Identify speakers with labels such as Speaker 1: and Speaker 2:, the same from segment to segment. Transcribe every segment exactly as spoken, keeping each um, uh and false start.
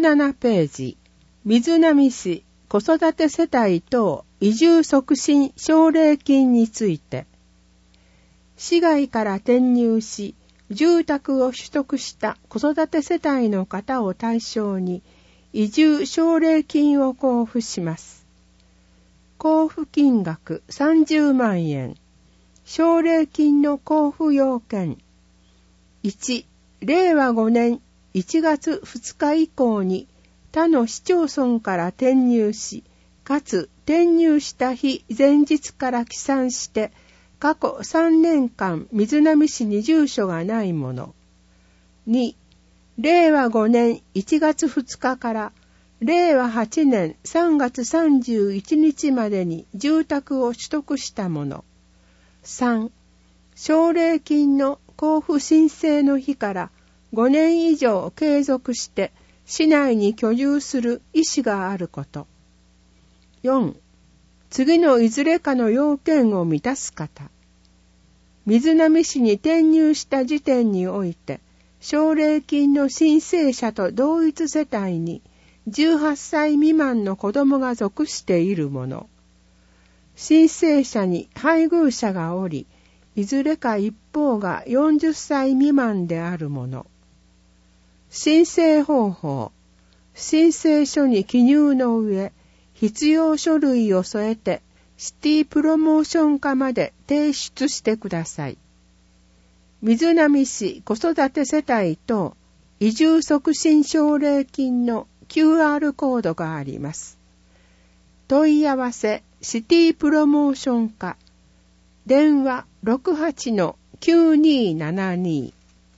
Speaker 1: ななページ、瑞浪市子育て世帯等移住促進奨励金について、市外から転入し、住宅を取得した子育て世帯の方を対象に移住奨励金を交付します。交付金額さんじゅうまんえん。奨励金の交付要件。いち、れいわごねんいちがつふつか以降に他の市町村から転入し、かつ転入した日前日から起算して過去さんねんかん瑞浪市に住所がないもの。に、れいわごねんいちがつふつかかられいわはちねんさんがつさんじゅういちにちまでに住宅を取得したもの。さん、奨励金の交付申請の日からごねん以上継続して市内に居住する意思があること。よん、次のいずれかの要件を満たす方。瑞浪市に転入した時点において、奨励金の申請者と同一世帯にじゅうはっさい未満の子供が属しているもの。申請者に配偶者がおり、いずれか一方がよんじゅっさい未満であるもの。申請方法。申請書に記入の上、必要書類を添えてシティプロモーション課まで提出してください。瑞浪市子育て世帯等移住促進奨励金の キューアール コードがあります。問い合わせシティプロモーション課、電話 ろくはちのきゅうにーななに。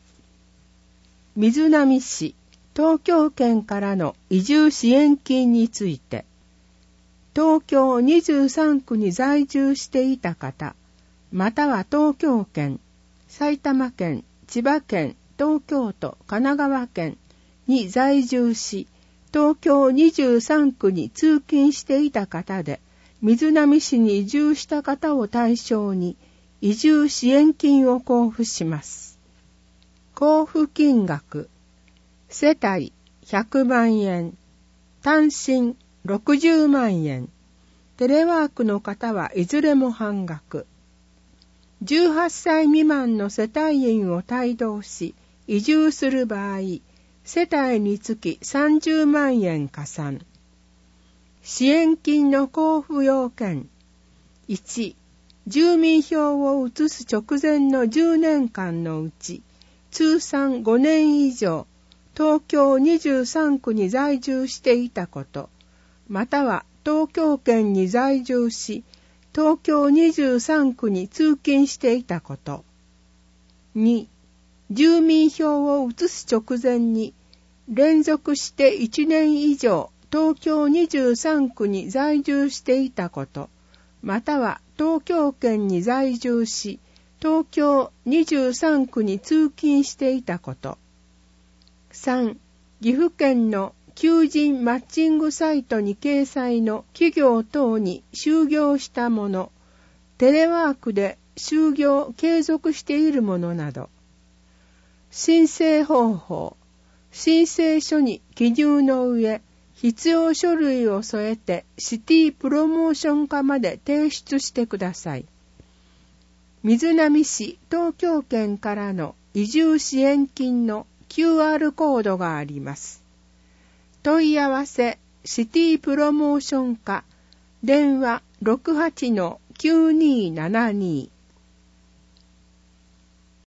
Speaker 1: 瑞浪市、東京圏からの移住支援金について、東京にじゅうさんくに在住していた方、または東京圏、埼玉県、千葉県、東京都、神奈川県に在住し、東京にじゅうさんくに通勤していた方で、瑞浪市に移住した方を対象に移住支援金を交付します。交付金額、世帯ひゃくまんえん、単身ろくじゅうまんえん、テレワークの方はいずれも半額。じゅうはっさい未満の世帯員を帯同し、移住する場合、世帯につきさんじゅうまんえん加算。支援金の交付要件。いち、住民票を移す直前のじゅうねんかんのうち、通算ごねん以上、東京にじゅうさんくに在住していたこと、または東京圏に在住し、東京にじゅうさんくに通勤していたこと。に、住民票を移す直前に、連続していちねん以上、東京にじゅうさんくに在住していたこと、または東京圏に在住し、東京にじゅうさんくに通勤していたこと。さん、岐阜県の求人マッチングサイトに掲載の企業等に就業したもの、テレワークで就業継続しているものなど。申請方法。申請書に記入の上、必要書類を添えてシティプロモーション課まで提出してください。瑞浪市東京圏からの移住支援金の キューアール コードがあります。問い合わせシティプロモーション課、電話 ろくはちのきゅうにーななに。